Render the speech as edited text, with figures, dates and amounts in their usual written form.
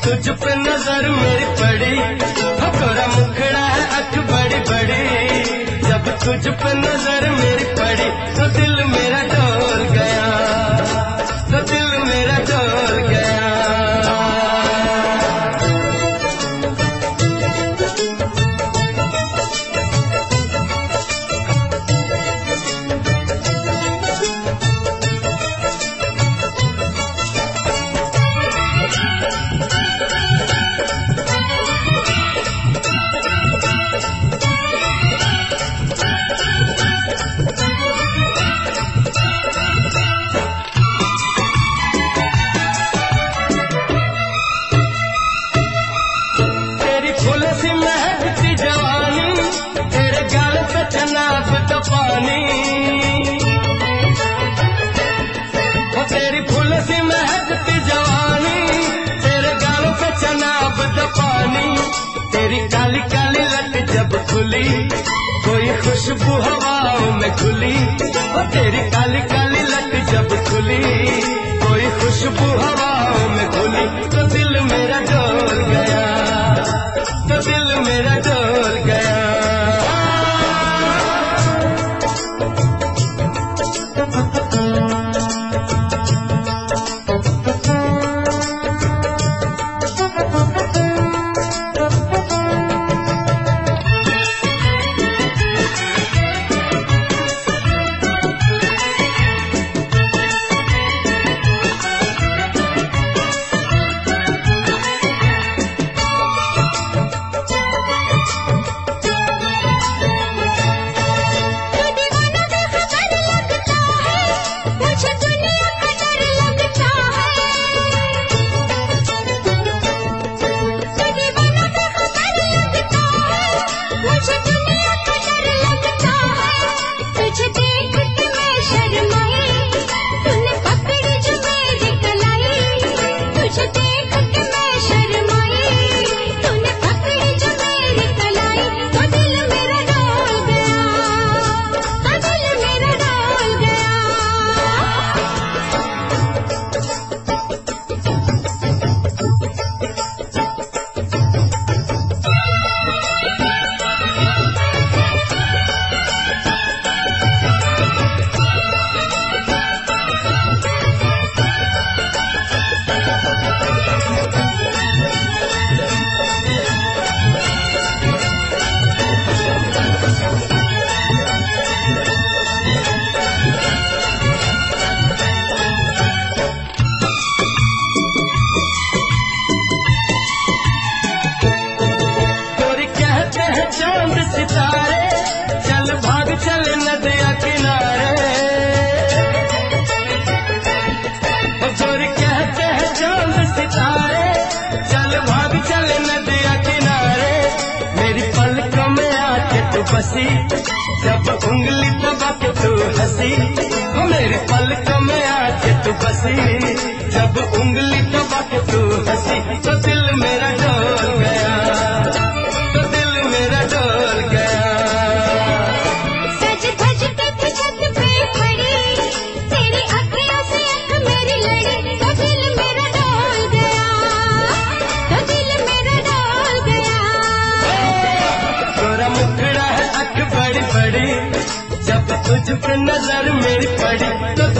तुझ पे नजर मेरी पड़ी, तेरा मुखड़ा है अख बड़ी बड़ी। जब तुझ पे नजर मेरी पड़ी तो दिल मेरा डोल गया, तो दिल मेरा डोल गया। सी महकती जवानी, तेरे गाल पे चनाब का पानी। तेरी फूल सी महकती जवानी, तेरे गाल पे चनाब का पानी। तेरी काली काली लट जब खुली, कोई खुशबू हवाओं में खुली। तेरी काली काली लट जब खुली, कोई खुशबू हवाओं में खुली। तो दिल मेरा डोल गया, तो दिल मेरा डोल गया। चांद सितारे चल भाग चल नदिया किनारे। जोर कहते हैं चांद सितारे चल भाग चल नदिया किनारे। मेरी पलकों में आके तू बसी, जब उंगली दबा के तू हंसी। मेरी पलकों में आके तू बसी, जब उंगली दबा के तू हंसी। तो दिल मेरा डोल गया, तो दिल मेरा डोल गया। सज धज के छत पे खड़ी, तेरी अखियों से अख मेरी लड़ी। तो दिल मेरा डोल गया, तो दिल मेरा डोल गया। तेरा मुखड़ा है अख बड़ी बड़ी, जब तुझ पे नजर मेरी पड़ी तो